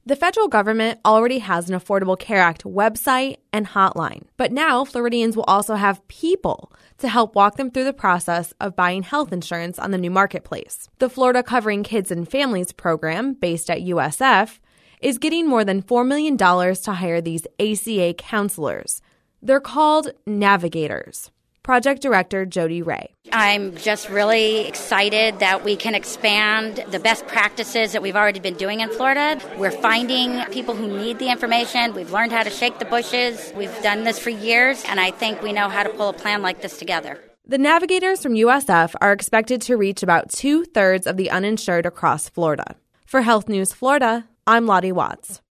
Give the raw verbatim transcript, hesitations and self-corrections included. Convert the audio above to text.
The federal government already has an Affordable Care Act website and hotline, but now Floridians will also have people to help walk them through the process of buying health insurance on the new marketplace. The Florida Covering Kids and Families program, based at U S F, is getting more than four million dollars to hire these A C A counselors. They're called navigators. Project Director Jody Ray. I'm just really excited that we can expand the best practices that we've already been doing in Florida. We're finding people who need the information. We've learned how to shake the bushes. We've done this for years, and I think we know how to pull a plan like this together. The navigators from U S F are expected to reach about two-thirds of the uninsured across Florida. For Health News Florida, I'm Lottie Watts.